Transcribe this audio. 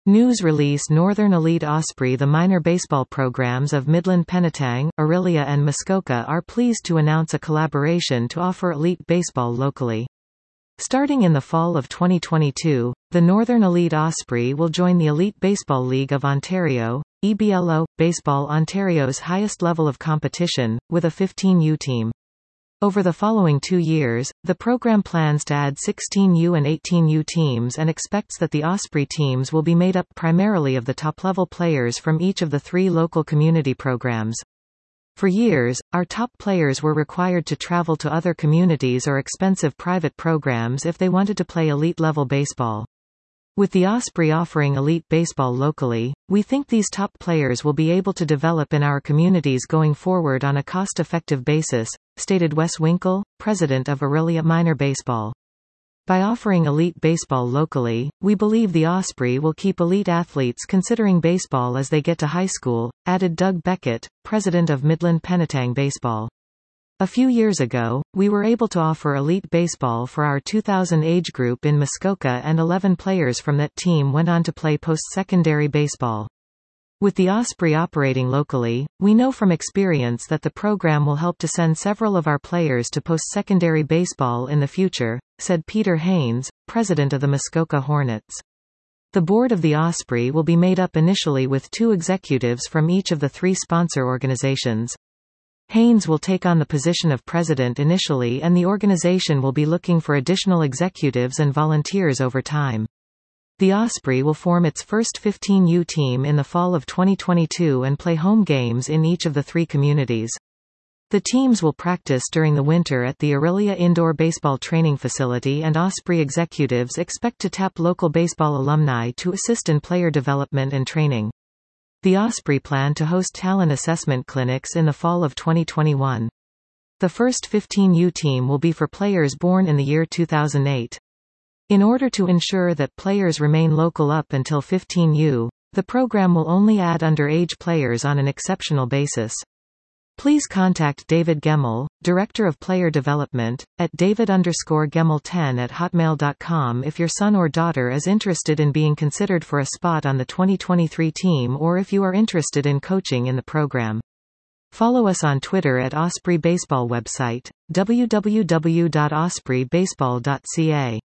News release Northern Elite Osprey. The minor baseball programs of Midland Penetang, Orillia and Muskoka are pleased to announce a collaboration to offer elite baseball locally. Starting in the fall of 2022, the Northern Elite Osprey will join the Elite Baseball League of Ontario, EBLO, Baseball Ontario's highest level of competition, with a 15U team. Over the following 2 years, the program plans to add 16U and 18U teams and expects that the Osprey teams will be made up primarily of the top-level players from each of the 3 local community programs. For years, our top players were required to travel to other communities or expensive private programs if they wanted to play elite-level baseball. With the Osprey offering elite baseball locally, we think these top players will be able to develop in our communities going forward on a cost-effective basis, stated Wes Winkle, president of Orillia Minor Baseball. By offering elite baseball locally, we believe the Osprey will keep elite athletes considering baseball as they get to high school, added Doug Beckett, president of Midland Penetang Baseball. A few years ago, we were able to offer elite baseball for our 2000 age group in Muskoka, and 11 players from that team went on to play post-secondary baseball. With the Osprey operating locally, we know from experience that the program will help to send several of our players to post-secondary baseball in the future, said Peter Haynes, president of the Muskoka Hornets. The board of the Osprey will be made up initially with 2 executives from each of the 3 sponsor organizations. Haynes will take on the position of president initially, and the organization will be looking for additional executives and volunteers over time. The Osprey will form its first 15U team in the fall of 2022 and play home games in each of the 3 communities. The teams will practice during the winter at the Orillia Indoor Baseball Training Facility, and Osprey executives expect to tap local baseball alumni to assist in player development and training. The Osprey plan to host talent assessment clinics in the fall of 2021. The first 15U team will be for players born in the year 2008. In order to ensure that players remain local up until 15U, the program will only add underage players on an exceptional basis. Please contact David Gemmell, Director of Player Development, at david_gemmell10@hotmail.com if your son or daughter is interested in being considered for a spot on the 2023 team, or if you are interested in coaching in the program. Follow us on Twitter at Osprey Baseball. Website, www.ospreybaseball.ca.